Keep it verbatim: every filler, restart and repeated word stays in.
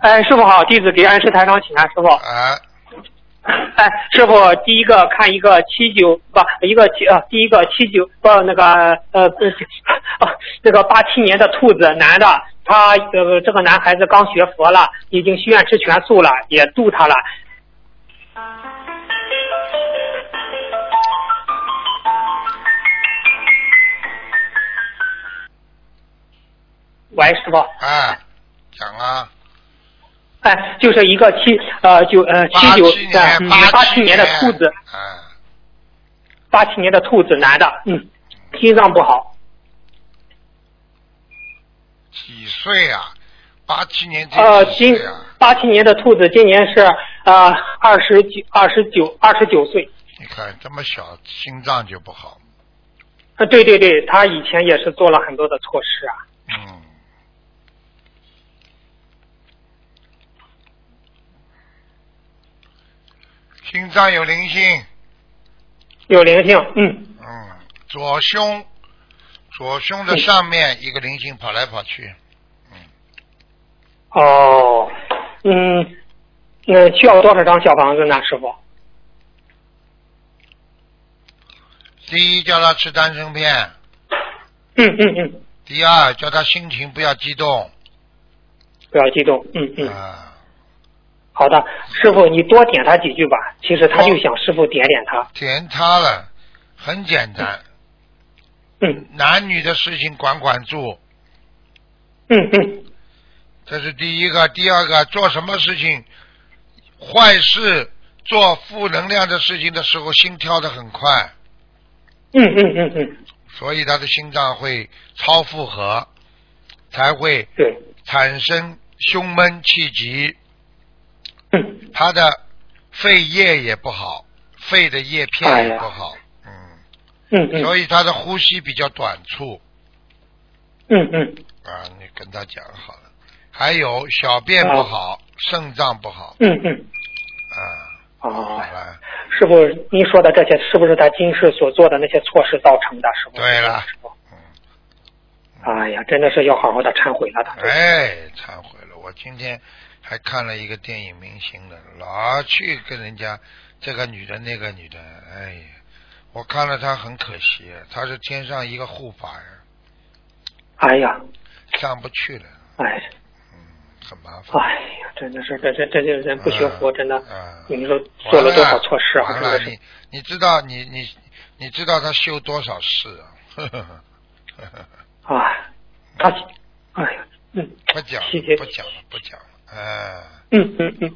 哎，师傅好，弟子给安师台长请安，师傅。 啊。 哎，师傅，第一个看一个七九不，一个七呃，第一个七九不那个呃不是啊，这个八七年的兔子男的，他呃这个男孩子刚学佛了，已经许愿吃全素了，也度他了。喂，师傅。 哎，讲啊。 哎，就是一个七呃九呃七九呃八七年的兔子， 啊， 八七年的兔子男的，嗯，心脏不好。 几岁啊？八七年这呃， 几今岁啊？ 八七年的兔子今年是呃二十九二十九二十九岁。 你看这么小，心脏就不好。 呃，对对对，他以前也是做了很多的措施啊。 嗯。心脏有灵性。 有灵性，嗯。 嗯，左胸，左胸的上面一个灵性跑来跑去。 嗯。哦，嗯，那需要多少张小房子呢，师傅？ 第一，叫他吃丹参片。 嗯嗯嗯。 第二，叫他心情不要激动。 不要激动，嗯嗯。 啊。 好的，师傅，你多点他几句吧。其实他就想师傅点点他。 点他了，很简单。 嗯。 男女的事情管管住。 嗯嗯。 这是第一个，第二个，做什么事情，坏事，做负能量的事情的时候，心跳得很快。 嗯嗯嗯嗯。 所以他的心脏会超负荷，才会对产生胸闷气急。 嗯。 他的肺叶也不好，肺的叶片也不好。哎、嗯。 嗯嗯。 所以他的呼吸比较短促。 嗯嗯。 啊，你跟他讲好了。还有小便不好，肾、啊、脏不好。 嗯嗯。 啊。 哦。 好了。 师傅，您说的这些是不是他今世所做的那些措施造成的？师傅。 对了。 师傅。嗯。哎呀，真的是要好好的忏悔了，他。 哎，忏悔了。我今天还看了一个电影明星的，老去跟人家这个女的那个女的，哎呀，我看了他很可惜，他是天上一个护法呀。 哎呀。 上不去了。 哎。 嗯，很麻烦。 哎呀，真的是这这这些人不学佛，真的， 嗯、 你说做了多少错事啊？ 真的是。你你知道你你你知道他修多少事啊？呵呵呵啊，他，哎呀，嗯， 不讲了，不讲了，不讲了，哎。 嗯嗯嗯。